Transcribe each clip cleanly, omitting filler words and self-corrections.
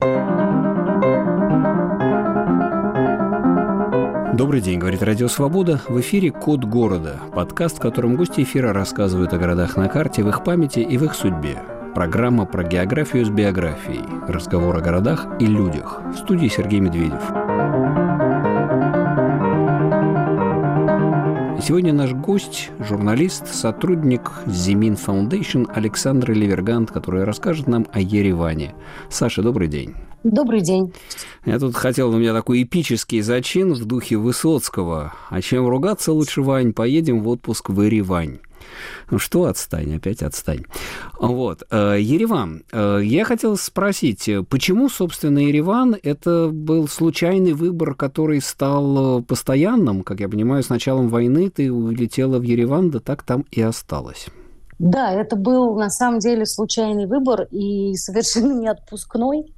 Добрый день, говорит Радио Свобода. В эфире «Код города» – подкаст, в котором гости эфира рассказывают о городах на карте, в их памяти и в их судьбе. Программа про географию с биографией. Разговор о городах и людях. В студии Сергей Медведев. И сегодня наш гость – журналист, сотрудник Зимин Foundation Александра Ливергант, который расскажет нам о Ереване. Саша, добрый день. Добрый день. Я тут хотел, у меня такой эпический зачин в духе Высоцкого. А чем ругаться лучше, Вань? Поедем в отпуск в Еревань. Ну что, отстань, опять отстань. Вот, Ереван. Я хотел спросить, почему, собственно, Ереван – это был случайный выбор, который стал постоянным? Как я понимаю, с началом войны ты улетела в Ереван, да так там и осталась. Да, это был на самом деле случайный выбор и совершенно не отпускной.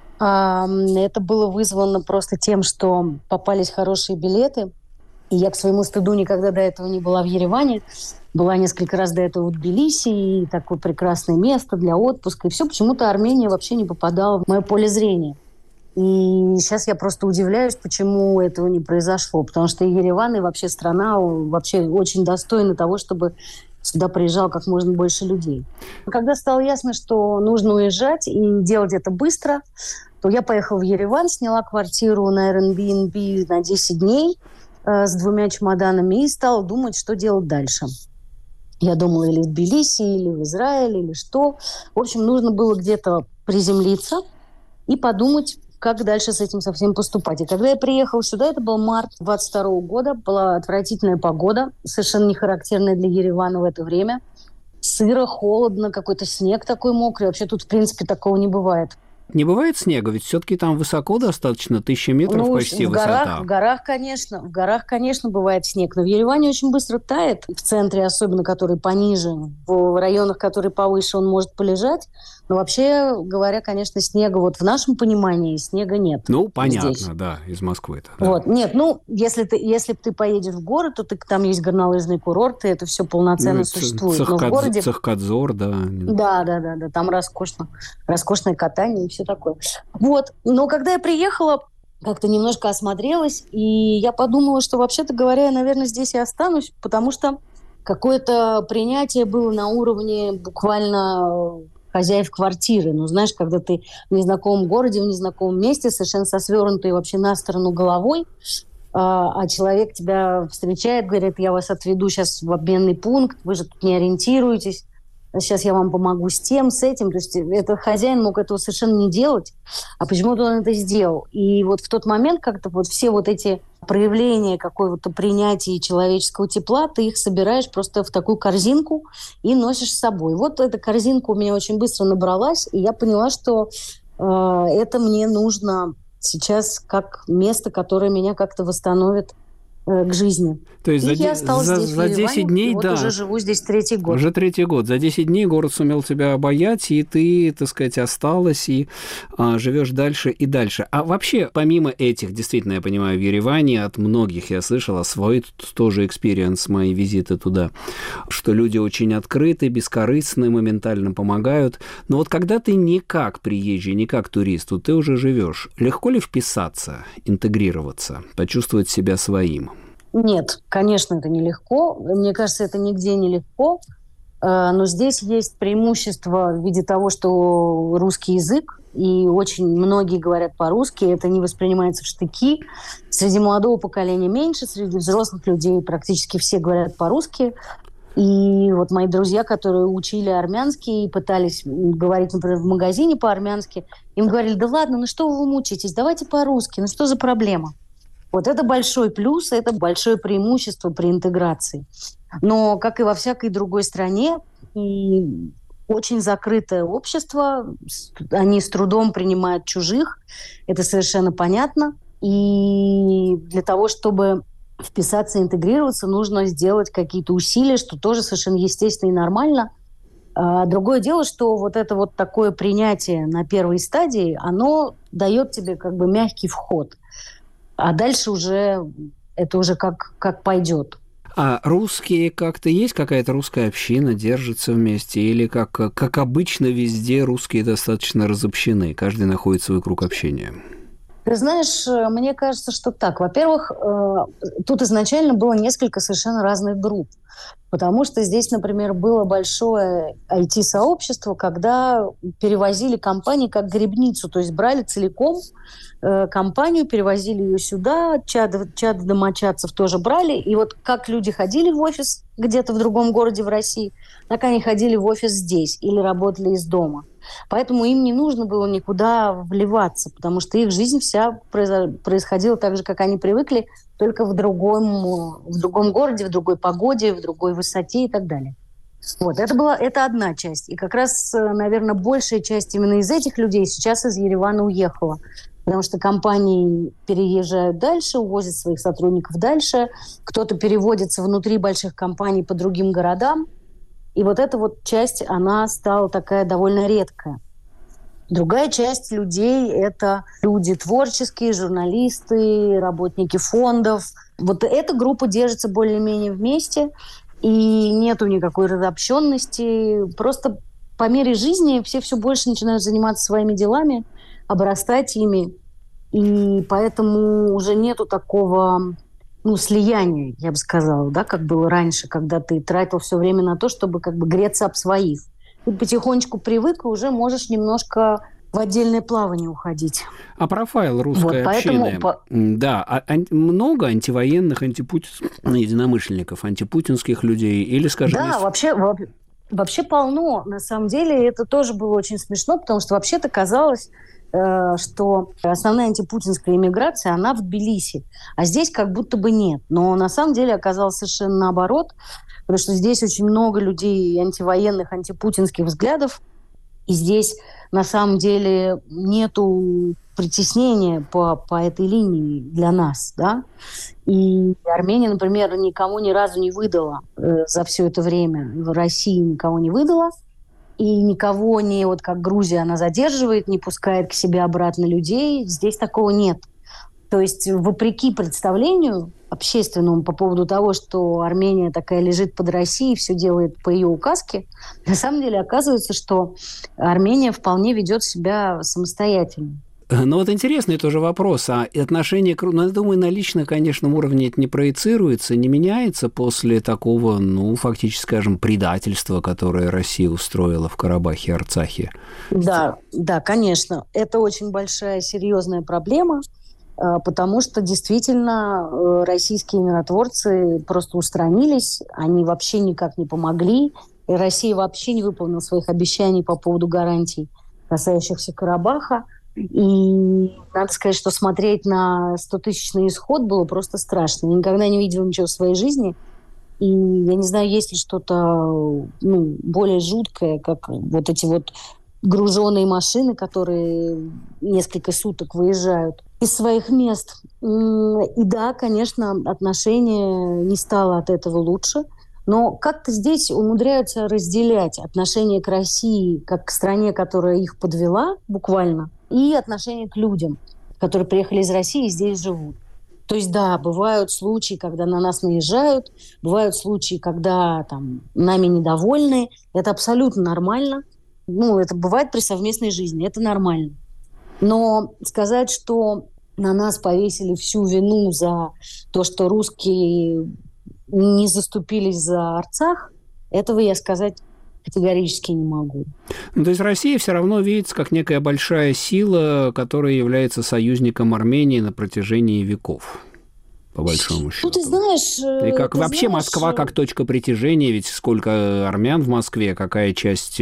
Это было вызвано просто тем, что попались хорошие билеты. И я, к своему стыду, никогда до этого не была в Ереване. Была несколько раз до этого в Тбилиси, и такое прекрасное место для отпуска. И все, почему-то Армения вообще не попадала в мое поле зрения. И сейчас я просто удивляюсь, почему этого не произошло. Потому что Ереван и вообще страна вообще очень достойна того, чтобы сюда приезжало как можно больше людей. Когда стало ясно, что нужно уезжать и делать это быстро, то я поехала в Ереван, сняла квартиру на Airbnb на 10 дней с 2 чемоданами и стала думать, что делать дальше. Я думала, или в Тбилиси, или в Израиле, или что. В общем, нужно было где-то приземлиться и подумать, как дальше с этим совсем поступать. И когда я приехала сюда, это был март 22 года, была отвратительная погода, совершенно не характерная для Еревана в это время. Сыро, холодно, какой-то снег такой мокрый. Вообще тут, в принципе, такого не бывает. Не бывает снега? Ведь все-таки там высоко достаточно, 1000 метров почти высота. В горах, конечно, бывает снег. Но в Ереване очень быстро тает. В центре, особенно, который пониже, в районах, которые повыше, он может полежать. Но вообще говоря, конечно, снега, вот в нашем понимании, снега нет. Ну, понятно, здесь. Да, из Москвы-то. Да. Вот. Нет, если ты поедешь в город, то там есть горнолыжные курорты, это все полноценно существует. Но в городе... Цахкадзор, да. Да, там роскошно. Роскошное катание и все такое. Вот. Но когда я приехала, как-то немножко осмотрелась, и я подумала, что, вообще-то говоря, я, наверное, здесь и останусь, потому что какое-то принятие было на уровне буквально хозяев квартиры. Ну, знаешь, когда ты в незнакомом городе, в незнакомом месте, совершенно со свернутой вообще на сторону головой, а человек тебя встречает, говорит, я вас отведу сейчас в обменный пункт, вы же тут не ориентируетесь, сейчас я вам помогу с тем, с этим. То есть этот хозяин мог этого совершенно не делать, а почему-то он это сделал. И вот в тот момент как-то вот все вот эти проявления какого-то принятия человеческого тепла, ты их собираешь просто в такую корзинку и носишь с собой. Вот эта корзинка у меня очень быстро набралась, и я поняла, что это мне нужно сейчас как место, которое меня как-то восстановит к жизни. То есть я осталась здесь, за 10 дней, вот да. уже живу здесь 3-й год. Уже 3-й год. За 10 дней город сумел тебя обаять, и ты, так сказать, осталась и живешь дальше и дальше. А вообще, помимо этих, действительно, я понимаю, в Ереване от многих я слышала, свой тоже экспириенс, мои визиты туда, что люди очень открыты, бескорыстны, моментально помогают. Но вот когда ты не как приезжий, не как турист, вот ты уже живешь, легко ли вписаться, интегрироваться, почувствовать себя своим? Нет, конечно, это нелегко. Мне кажется, это нигде не легко. Но здесь есть преимущество в виде того, что русский язык, и очень многие говорят по-русски, это не воспринимается в штыки. Среди молодого поколения меньше, среди взрослых людей практически все говорят по-русски. И вот мои друзья, которые учили армянский и пытались говорить, например, в магазине по-армянски, им говорили, да ладно, ну что вы мучаетесь, давайте по-русски, ну что за проблема? Вот это большой плюс, это большое преимущество при интеграции. Но, как и во всякой другой стране, и очень закрытое общество, они с трудом принимают чужих, это совершенно понятно. И для того, чтобы вписаться, интегрироваться, нужно сделать какие-то усилия, что тоже совершенно естественно и нормально. Другое дело, что вот это вот такое принятие на первой стадии, оно дает тебе как бы мягкий вход. А дальше уже это уже как пойдет. А русские как-то есть какая-то русская община, держится вместе? Или как обычно везде русские достаточно разобщены, каждый находит свой круг общения? Ты знаешь, мне кажется, что так. Во-первых, тут изначально было несколько совершенно разных групп. Потому что здесь, например, было большое IT-сообщество, когда перевозили компании как грибницу, то есть брали целиком компанию, перевозили ее сюда, чад домочадцев тоже брали. И вот как люди ходили в офис где-то в другом городе в России, так они ходили в офис здесь или работали из дома. Поэтому им не нужно было никуда вливаться, потому что их жизнь вся происходила так же, как они привыкли, только в другом городе, в другой погоде, в другой высоте и так далее. Вот, это одна часть. И как раз, наверное, большая часть именно из этих людей сейчас из Еревана уехала. Потому что компании переезжают дальше, увозят своих сотрудников дальше. Кто-то переводится внутри больших компаний по другим городам. И вот эта вот часть, она стала такая довольно редкая. Другая часть людей – это люди творческие, журналисты, работники фондов. Вот эта группа держится более-менее вместе, и нету никакой разобщенности. Просто по мере жизни все больше начинают заниматься своими делами, обрастать ими, и поэтому уже нету такого слияния, я бы сказала, да, как было раньше, когда ты тратил все время на то, чтобы как бы греться об своих. Ты потихонечку привык, и уже можешь немножко в отдельное плавание уходить. А профайл русской общины? Да, много антивоенных, единомышленников, антипутинских людей? Или, скажем... Да, вообще полно. На самом деле это тоже было очень смешно, потому что вообще-то казалось, что основная антипутинская иммиграция, она в Тбилиси, а здесь как будто бы нет. Но на самом деле оказалось совершенно наоборот, потому что здесь очень много людей антивоенных, антипутинских взглядов, и здесь на самом деле нету притеснения по этой линии для нас, да. И Армения, например, никому ни разу не выдала за все это время, в России никого не выдала, и никого не, вот как Грузия, она задерживает, не пускает к себе обратно людей. Здесь такого нет. То есть, вопреки представлению общественному по поводу того, что Армения такая лежит под Россией, все делает по ее указке, на самом деле оказывается, что Армения вполне ведет себя самостоятельно. Ну вот интересный тоже вопрос. А отношение к... я думаю, на личном, конечно, уровне это не проецируется, не меняется после такого, фактически, скажем, предательства, которое Россия устроила в Карабахе и Арцахе? Да, конечно. Это очень большая, серьезная проблема, потому что действительно российские миротворцы просто устранились, они вообще никак не помогли, и Россия вообще не выполнила своих обещаний по поводу гарантий, касающихся Карабаха. И надо сказать, что смотреть на 100-тысячный исход было просто страшно. Я никогда не видела ничего в своей жизни. И я не знаю, есть ли что-то более жуткое, как вот эти вот груженные машины, которые несколько суток выезжают из своих мест. И да, конечно, отношение не стало от этого лучше. Но как-то здесь умудряются разделять отношение к России как к стране, которая их подвела буквально, и отношение к людям, которые приехали из России и здесь живут. То есть, да, бывают случаи, когда на нас наезжают, бывают случаи, когда нами недовольны. Это абсолютно нормально. Это бывает при совместной жизни, это нормально. Но сказать, что на нас повесили всю вину за то, что русские не заступились за Арцах, этого я сказать категорически не могу. То есть Россия все равно видится как некая большая сила, которая является союзником Армении на протяжении веков, по большому счету. Ты знаешь... И как вообще Москва как точка притяжения, ведь сколько армян в Москве, какая часть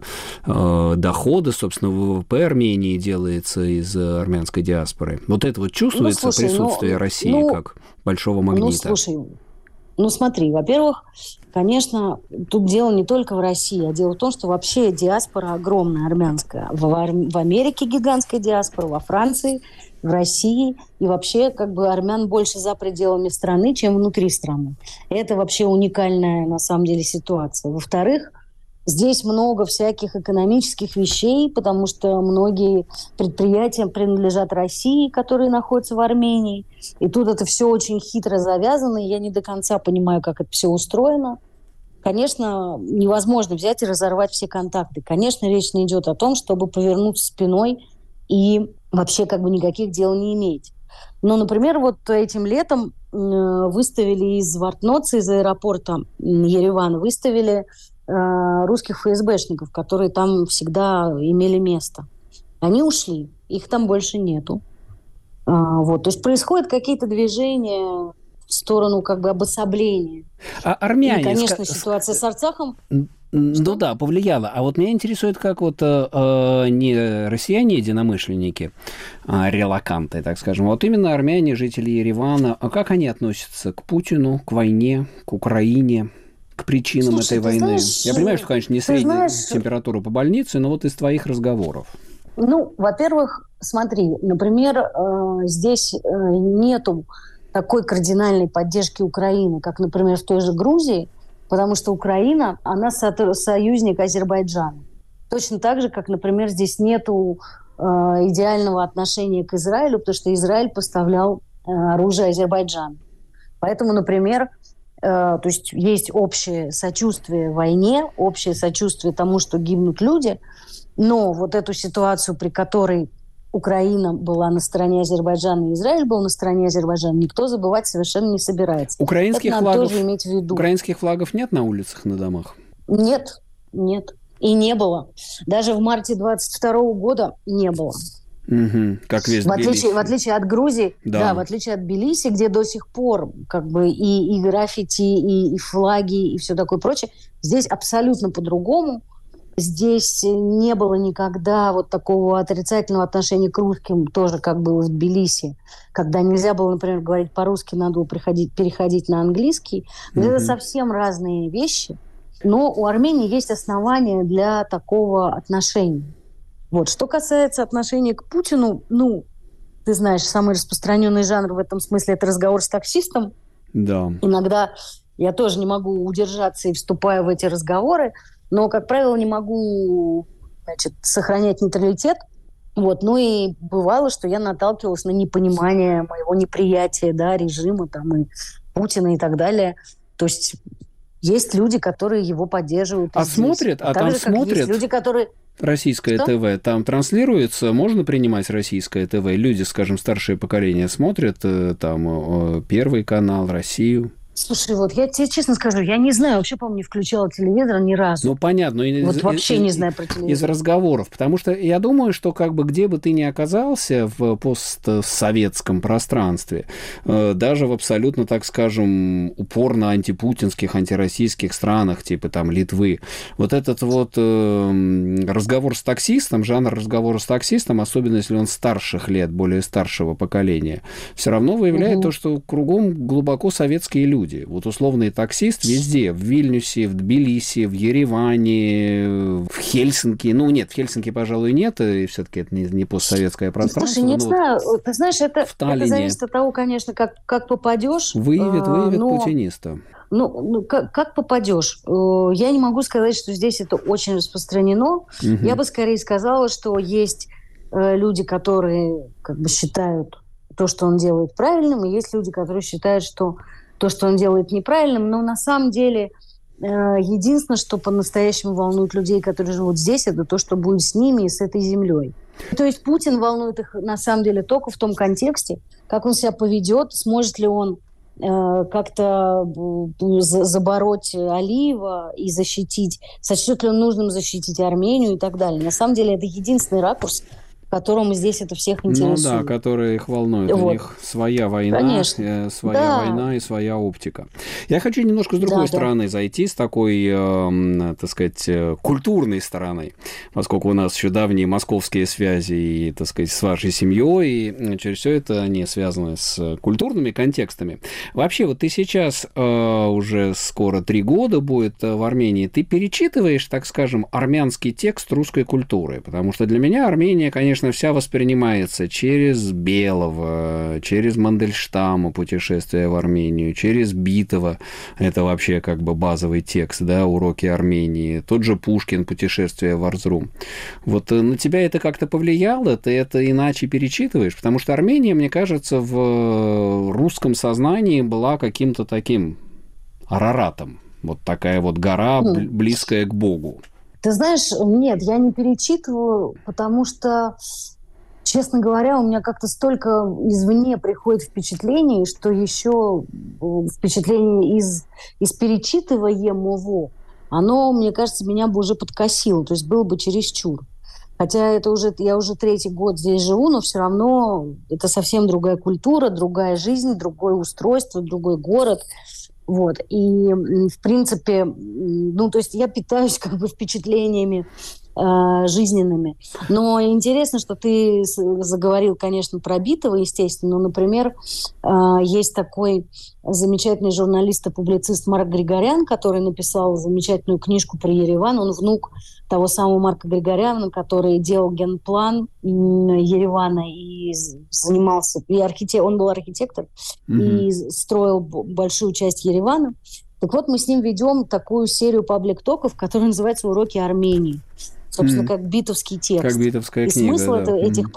дохода, собственно, ВВП Армении делается из армянской диаспоры. Вот это вот чувствуется присутствие России как большого магнита? Смотри, во-первых, конечно, тут дело не только в России, а дело в том, что вообще диаспора огромная армянская. В Америке гигантская диаспора, во Франции, в России. И вообще армян больше за пределами страны, чем внутри страны. Это вообще уникальная на самом деле ситуация. Во-вторых, Здесь много всяких экономических вещей, потому что многие предприятия принадлежат России, которые находятся в Армении. И тут это все очень хитро завязано, и я не до конца понимаю, как это все устроено. Конечно, невозможно взять и разорвать все контакты. Конечно, речь не идет о том, чтобы повернуться спиной и вообще как бы никаких дел не иметь. Но, например, вот этим летом выставили из Вартноцы, из аэропорта Еревана, выставили русских ФСБшников, которые там всегда имели место. Они ушли, их там больше нету. Вот. То есть происходят какие-то движения в сторону как бы обособления. А армяне... И, конечно, ситуация с Арцахом... Ну да, повлияло. А вот меня интересует, как вот не россияне-единомышленники, релоканты, так скажем, а вот именно армяне, жители Еревана, а как они относятся к Путину, к войне, к Украине, к причинам этой войны? Знаешь, я понимаю, что, конечно, не средняя температура по больнице, но вот из твоих разговоров. Ну, во-первых, смотри, например, здесь нету такой кардинальной поддержки Украины, как, например, в той же Грузии, потому что Украина, она союзник Азербайджана. Точно так же, как, например, здесь нету идеального отношения к Израилю, потому что Израиль поставлял оружие Азербайджану. Поэтому, например, то есть общее сочувствие войне, общее сочувствие тому, что гибнут люди, но вот эту ситуацию, при которой Украина была на стороне Азербайджана, и Израиль был на стороне Азербайджана, никто забывать совершенно не собирается. Украинских Это надо тоже иметь в виду. Украинских флагов нет на улицах, на домах? Нет. И не было. Даже в марте 22 года не было. Угу, как весь Тбилиси. В отличие от Грузии, да, в отличие от Тбилиси, где до сих пор как бы и граффити, и флаги, и все такое прочее, здесь абсолютно по-другому. Здесь не было никогда вот такого отрицательного отношения к русским, тоже как было в Тбилиси, когда нельзя было, например, говорить по-русски, надо было переходить на английский. Это совсем разные вещи, но у Армении есть основания для такого отношения. Вот. Что касается отношения к Путину, ты знаешь, самый распространенный жанр в этом смысле – это разговор с таксистом. Да. Иногда я тоже не могу удержаться и вступаю в эти разговоры, но, как правило, не могу, сохранять нейтралитет. Вот. Ну и бывало, что я наталкивалась на непонимание моего неприятия, режима там, и Путина и так далее. То есть есть люди, которые его поддерживают. А смотрят? А там смотрят? Есть люди, которые... Российское ТВ, там транслируется, можно принимать российское ТВ? Люди, скажем, старшее поколение смотрят там Первый канал, Россию? Слушай, вот я тебе честно скажу, я не знаю, вообще, по-моему, не включала телевизор ни разу. Ну, понятно. Вот вообще не знаю про телевизор. Из разговоров. Потому что я думаю, что как бы где бы ты ни оказался в постсоветском пространстве, даже в абсолютно, так скажем, упорно антипутинских, антироссийских странах, типа там Литвы, вот этот вот разговор с таксистом, жанр разговора с таксистом, особенно если он старших лет, более старшего поколения, все равно выявляет то, что кругом глубоко советские люди. Вот условный таксист везде, в Вильнюсе, в Тбилиси, в Ереване, в Хельсинки. Ну, нет, в Хельсинки, пожалуй, нет, и все-таки это не постсоветское пространство. Слушай, не знаю, ты знаешь, это зависит от того, конечно, как попадешь. Выявит путиниста. Как попадешь? Я не могу сказать, что здесь это очень распространено. Я бы скорее сказала, что есть люди, которые как бы считают то, что он делает правильным, и есть люди, которые считают, что то, что он делает неправильным, но на самом деле единственное, что по-настоящему волнует людей, которые живут здесь, это то, что будет с ними и с этой землей. То есть Путин волнует их на самом деле только в том контексте, как он себя поведет, сможет ли он как-то забороть Алиева и защитить, сочтет ли он нужным защитить Армению и так далее. На самом деле это единственный ракурс, которому здесь это всех интересует. Ну да, которые их волнуют. Вот. У них своя война, война и своя оптика. Я хочу немножко с другой стороны зайти, с такой, так сказать, культурной стороны, поскольку у нас еще давние московские связи, и, так сказать, с вашей семьей, и через все это они связаны с культурными контекстами. Вообще, вот ты сейчас уже скоро 3 года будет в Армении, ты перечитываешь, так скажем, армянский текст русской культуры, потому что для меня Армения, конечно, конечно, вся воспринимается через Белого, через Мандельштама «Путешествие в Армению», через Битова, это вообще как бы базовый текст, да, «Уроки Армении», тот же Пушкин «Путешествие в Арзрум». Вот на тебя это как-то повлияло? Ты это иначе перечитываешь? Потому что Армения, мне кажется, в русском сознании была каким-то таким Араратом. Вот такая вот гора, близкая к Богу. Ты знаешь, нет, я не перечитываю, потому что, честно говоря, у меня как-то столько извне приходит впечатлений, что еще впечатление из перечитываемого, оно, мне кажется, меня бы уже подкосило, то есть было бы чересчур. Хотя я уже 3-й год здесь живу, но все равно это совсем другая культура, другая жизнь, другое устройство, другой город. Вот. И, в принципе, ну, то есть я питаюсь как бы впечатлениями жизненными. Но интересно, что ты заговорил, конечно, про Битова, естественно. Но, например, есть такой замечательный журналист и публицист Марк Григорян, который написал замечательную книжку про Ереван. Он внук того самого Марка Григоряна, который делал генплан Еревана и занимался... Он был архитектор и строил большую часть Еревана. Так вот, мы с ним ведем такую серию паблик-токов, которая называется «Уроки Армении». Собственно, как битовский текст. Как битовская книга, смысл этих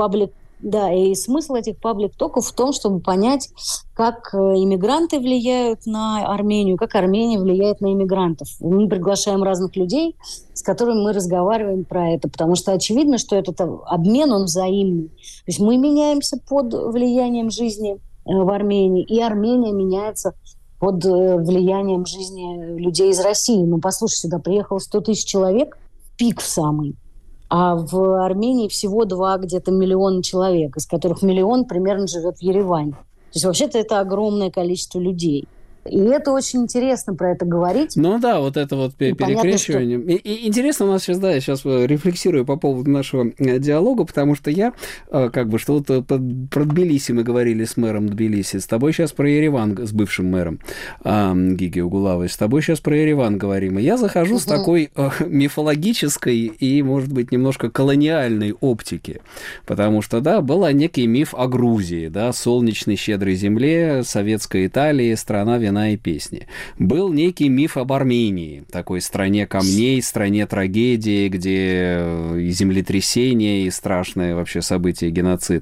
смысл этих паблик-токов в том, чтобы понять, как иммигранты влияют на Армению, как Армения влияет на иммигрантов. Мы приглашаем разных людей, с которыми мы разговариваем про это, потому что очевидно, что этот обмен, он взаимный. То есть мы меняемся под влиянием жизни в Армении, и Армения меняется под влиянием жизни людей из России. Ну, послушай, сюда приехало 100 тысяч человек, пик в самый. А в Армении всего 2 где-то миллиона человек, из которых 1 миллион примерно живет в Ереване. То есть вообще-то это огромное количество людей. И это очень интересно про это говорить. Ну да, вот это вот перекрещивание. И интересно у нас сейчас, да, я сейчас рефлексирую по поводу нашего диалога, потому что я, как бы, что вот про Тбилиси мы говорили с мэром Тбилиси, с тобой сейчас про Ереван, с бывшим мэром Гиги Угулавой, с тобой сейчас про Ереван говорим. И я захожу с такой мифологической и, может быть, немножко колониальной оптики, потому что, да, был некий миф о Грузии, да, солнечной щедрой земле, советской Италии, страна вина и песни. Был некий миф об Армении, такой стране камней, стране трагедии, где и землетрясения, и страшные вообще события, геноцид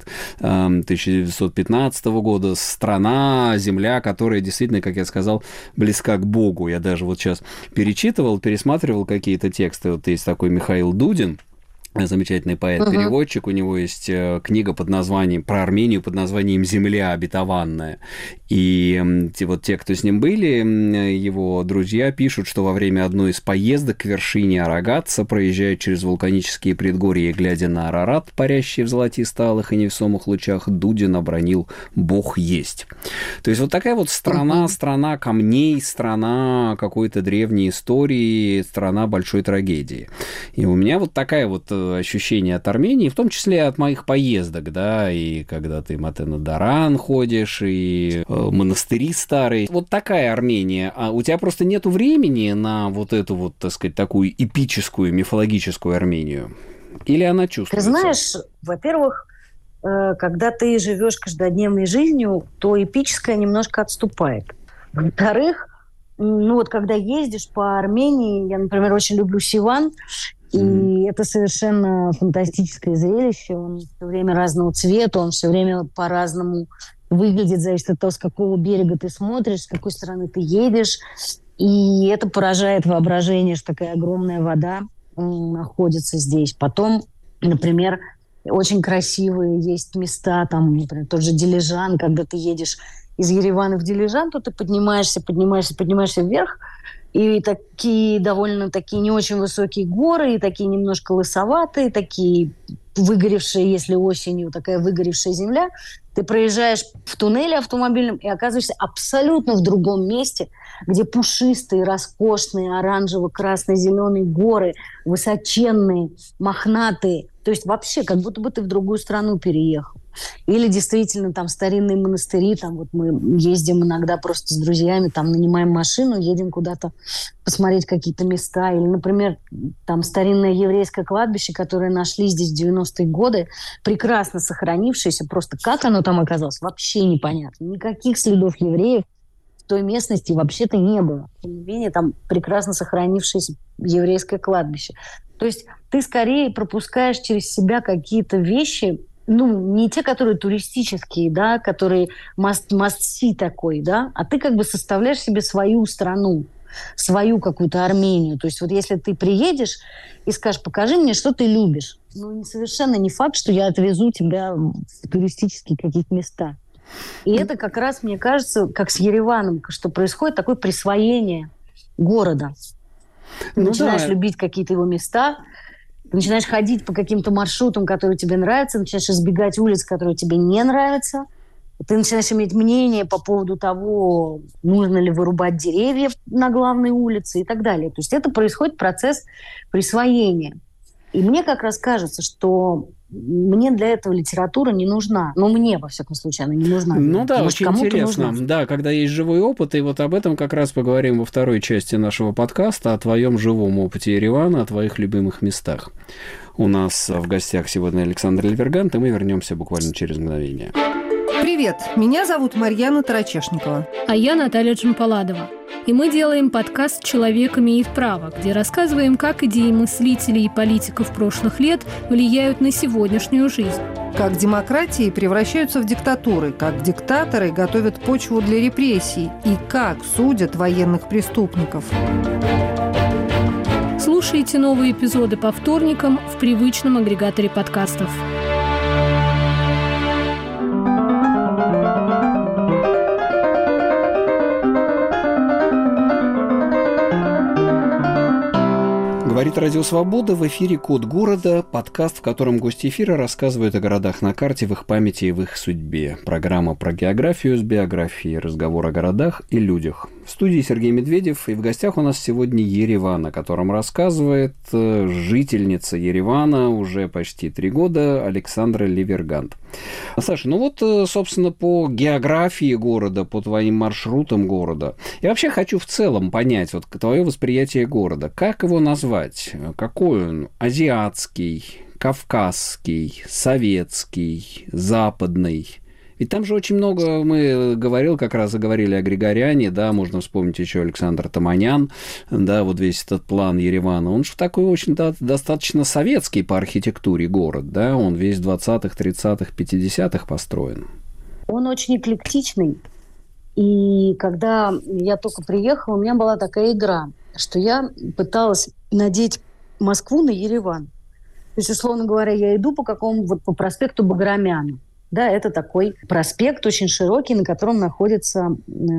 1915 года, страна, земля, которая действительно, как я сказал, близка к Богу. Я даже вот сейчас пересматривал какие-то тексты. Вот есть такой Михаил Дудин, замечательный поэт-переводчик, у него есть книга под названием про Армению под названием «Земля обетованная». И вот те, кто с ним были, его друзья пишут, что во время одной из поездок к вершине Арагатса, проезжая через вулканические предгорья и глядя на Арарат, парящий в золотисталых и невесомых лучах, Дудин обронил «Бог есть». То есть вот такая вот страна камней, страна какой-то древней истории, страна большой трагедии. И у меня вот такая вот ощущение от Армении, в том числе от моих поездок, да, и когда ты Матена-Даран ходишь, и монастыри старые. Вот такая Армения. А у тебя просто нету времени на вот эту вот, так сказать, такую эпическую, мифологическую Армению? Или она чувствуется? Ты знаешь, во-первых, когда ты живешь каждодневной жизнью, то эпическое немножко отступает. Во-вторых, ну вот когда ездишь по Армении, я, например, очень люблю Сиван, и это совершенно фантастическое зрелище. Он все время разного цвета, он все время по-разному выглядит, зависит от того, с какого берега ты смотришь, с какой стороны ты едешь. И это поражает воображение, что такая огромная вода находится здесь. Потом, например, очень красивые есть места, там, например, тот же Дилижан, когда ты едешь из Еревана в Дилижан, то ты поднимаешься вверх, и такие довольно такие не очень высокие горы, и такие немножко лысоватые, такие выгоревшие, если осенью, такая выгоревшая земля. Ты проезжаешь в туннеле автомобильном и оказываешься абсолютно в другом месте, где пушистые, роскошные, оранжево-красно-зеленые горы, высоченные, мохнатые. То есть вообще как будто бы ты в другую страну переехал. Или действительно там старинные монастыри, там вот мы ездим иногда просто с друзьями, там нанимаем машину, едем куда-то посмотреть какие-то места. Или, например, там старинное еврейское кладбище, которое нашли здесь в 90-е годы, прекрасно сохранившееся, просто как оно там оказалось, вообще непонятно. Никаких следов евреев в той местности вообще-то не было. Тем не менее, там прекрасно сохранившееся еврейское кладбище. То есть ты скорее пропускаешь через себя какие-то вещи, не те, которые туристические, да, которые must-see такой, да, а ты как бы составляешь себе свою страну, свою какую-то Армению. То есть вот если ты приедешь и скажешь, покажи мне, что ты любишь, совершенно не факт, что я отвезу тебя в туристические какие-то места. И это как раз, мне кажется, как с Ереваном, что происходит такое присвоение города. Ты начинаешь любить какие-то его места, ты начинаешь ходить по каким-то маршрутам, которые тебе нравятся, начинаешь избегать улиц, которые тебе не нравятся. Ты начинаешь иметь мнение по поводу того, нужно ли вырубать деревья на главной улице и так далее. То есть это происходит процесс присвоения. И мне как раз кажется, что мне для этого литература не нужна. Мне, во всяком случае, она не нужна. Да, может, очень интересно. Нужна. Да, когда есть живой опыт, и вот об этом как раз поговорим во второй части нашего подкаста, о твоем живом опыте Еревана, о твоих любимых местах. У нас в гостях сегодня Александр Ливергант, и мы вернемся буквально через мгновение. Привет, меня зовут Марьяна Тарачешникова. А я Наталья Джампаладова. И мы делаем подкаст «Человек имеет право», где рассказываем, как идеи мыслителей и политиков прошлых лет влияют на сегодняшнюю жизнь. Как демократии превращаются в диктатуры, как диктаторы готовят почву для репрессий и как судят военных преступников. Слушайте новые эпизоды по вторникам в привычном агрегаторе подкастов. Говорит Радио Свобода, в эфире «Код города», подкаст, в котором гости эфира рассказывают о городах на карте, в их памяти и в их судьбе. Программа про географию с биографией, разговор о городах и людях. В студии Сергей Медведев, и в гостях у нас сегодня Ереван, о котором рассказывает жительница Еревана уже почти 3 года Александра Ливергант. Саша, собственно, по географии города, по твоим маршрутам города, я вообще хочу в целом понять твое восприятие города. Как его назвать? Какой он? Азиатский, кавказский, советский, западный? Ведь там же очень много, заговорили о Григоряне, да, можно вспомнить еще Александр Таманян, да, вот весь этот план Еревана. Он же такой очень достаточно советский по архитектуре город, да, он весь в 20-х, 30-х, 50-х построен. Он очень эклектичный, и когда я только приехала, у меня была такая игра, что я пыталась надеть Москву на Ереван. То есть, условно говоря, я иду по проспекту Баграмяна. Да, это такой проспект очень широкий, на котором находится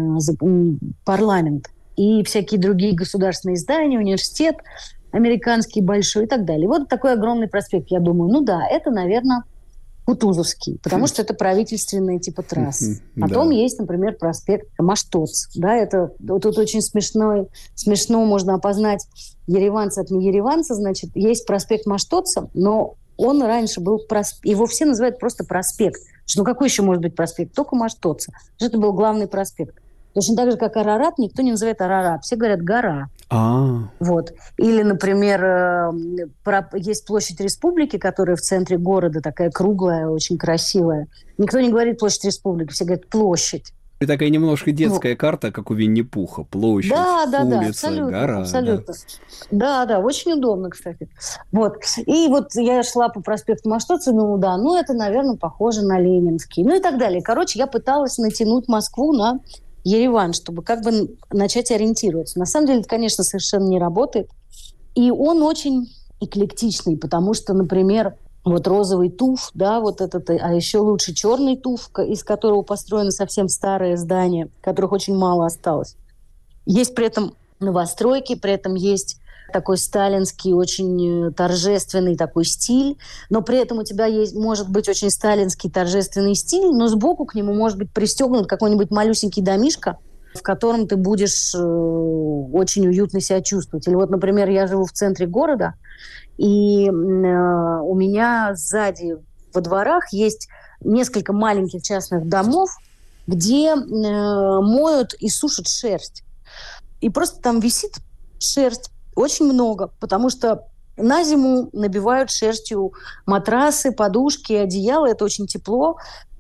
парламент и всякие другие государственные здания, университет американский большой и так далее. И вот такой огромный проспект. Я думаю, это, наверное, Кутузовский, потому что это правительственные типа трассы. Потом есть, например, проспект Маштоц. Да, это тут очень смешно можно опознать ереванца от неереванца. Значит, есть проспект Маштоца, но он раньше был его все называют просто проспект. Какой еще может быть проспект? Только Маштоца. Это был главный проспект. Точно так же, как Арарат, никто не называет Арарат. Все говорят «гора». Вот. Или, например, есть площадь Республики, которая в центре города, такая круглая, очень красивая. Никто не говорит площадь Республики, все говорят площадь. И такая немножко детская карта, как у Винни-Пуха. Площадь, улица, гора. Абсолютно. Да, очень удобно, кстати. Вот. И вот я шла по проспекту Маштоца, это, наверное, похоже на Ленинский. И так далее. Короче, я пыталась натянуть Москву на Ереван, чтобы начать ориентироваться. На самом деле, это, конечно, совершенно не работает. И он очень эклектичный, потому что, например, розовый туф, да, а еще лучше черный туф, из которого построено совсем старое здание, которых очень мало осталось. Есть при этом новостройки, при этом есть такой сталинский, очень торжественный такой стиль, но при этом у тебя может быть очень сталинский торжественный стиль, но сбоку к нему может быть пристегнут какой-нибудь малюсенький домишко, в котором ты будешь очень уютно себя чувствовать. Или например, я живу в центре города, и у меня сзади во дворах есть несколько маленьких частных домов, где моют и сушат шерсть. И просто там висит шерсть очень много, потому что на зиму набивают шерстью матрасы, подушки, одеяла. Это очень тепло.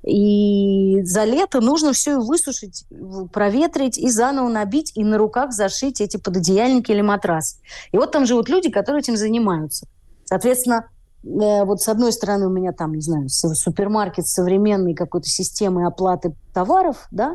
И за лето нужно все высушить, проветрить и заново набить, и на руках зашить эти пододеяльники или матрасы. И вот там живут люди, которые этим занимаются. Соответственно, вот с одной стороны у меня там, не знаю, супермаркет с современной какой-то системой оплаты товаров, да,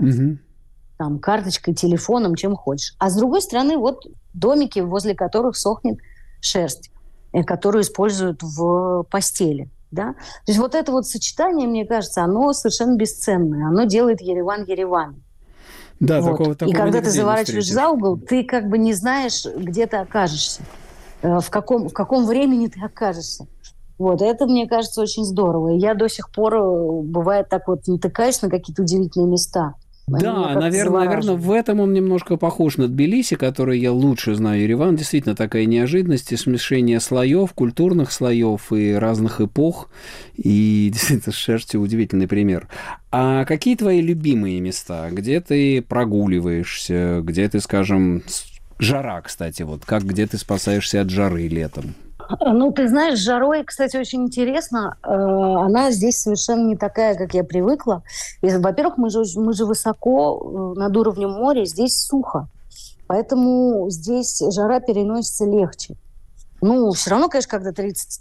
там карточкой, телефоном, чем хочешь. А с другой стороны вот домики, возле которых сохнет шерсть, которую используют в постели. Да? То есть вот это вот сочетание, мне кажется, оно совершенно бесценное. Оно делает Ереван Ереваном. Да, вот. И когда ты заворачиваешь за угол, ты как бы не знаешь, где ты окажешься, в каком времени ты окажешься. Вот. Это, мне кажется, очень здорово. И я до сих пор, бывает, так вот натыкаюсь на какие-то удивительные места. Да, наверное, в этом он немножко похож на Тбилиси, который я лучше знаю. Ереван действительно такая неожиданность и смешение слоев, культурных слоев и разных эпох. И действительно, с шерстью удивительный пример. А какие твои любимые места? Где ты прогуливаешься? Где ты, скажем, жара, кстати, вот как где ты спасаешься от жары летом? Ну, ты знаешь, с жарой, кстати, очень интересно. Она здесь совершенно не такая, как я привыкла. Во-первых, мы же высоко над уровнем моря, здесь сухо. Поэтому здесь жара переносится легче. Ну, все равно, конечно, когда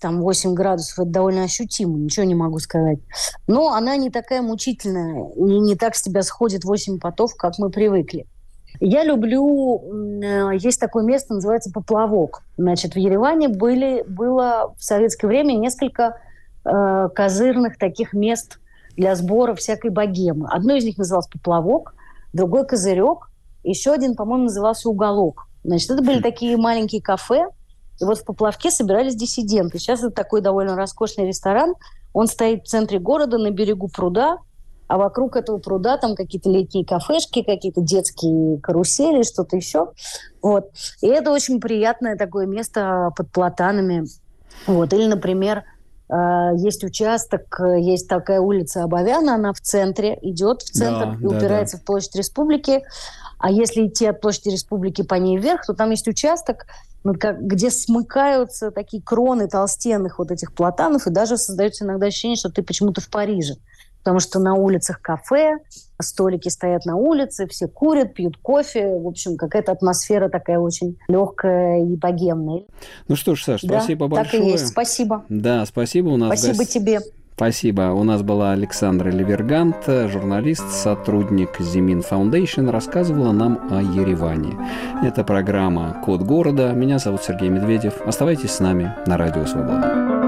38 градусов, это довольно ощутимо, ничего не могу сказать. Но она не такая мучительная, и не так с тебя сходит 8 потов, как мы привыкли. Я люблю... Есть такое место, называется Поплавок. Значит, в Ереване было в советское время несколько козырных таких мест для сбора всякой богемы. Одно из них называлось Поплавок, другой Козырек, еще один, по-моему, назывался Уголок. Значит, это были такие маленькие кафе, и вот в Поплавке собирались диссиденты. Сейчас это такой довольно роскошный ресторан. Он стоит в центре города, на берегу пруда, а вокруг этого пруда там какие-то летние кафешки, какие-то детские карусели, что-то еще. Вот. И это очень приятное такое место под платанами. Вот. Или, например, есть участок, есть такая улица Абовяна, она в центре, идет в центр и упирается в площадь Республики. А если идти от площади Республики по ней вверх, то там есть участок, где смыкаются такие кроны толстенных вот этих платанов, и даже создается иногда ощущение, что ты почему-то в Париже. Потому что на улицах кафе, столики стоят на улице, все курят, пьют кофе. В общем, какая-то атмосфера такая очень легкая и богемная. Ну что ж, Саш, спасибо большое. Так и есть. Спасибо. Да, спасибо. У нас спасибо тебе. Спасибо. У нас была Александра Левергант, журналист, сотрудник Зимин Foundation, рассказывала нам о Ереване. Это программа «Код города». Меня зовут Сергей Медведев. Оставайтесь с нами на Радио Свобода.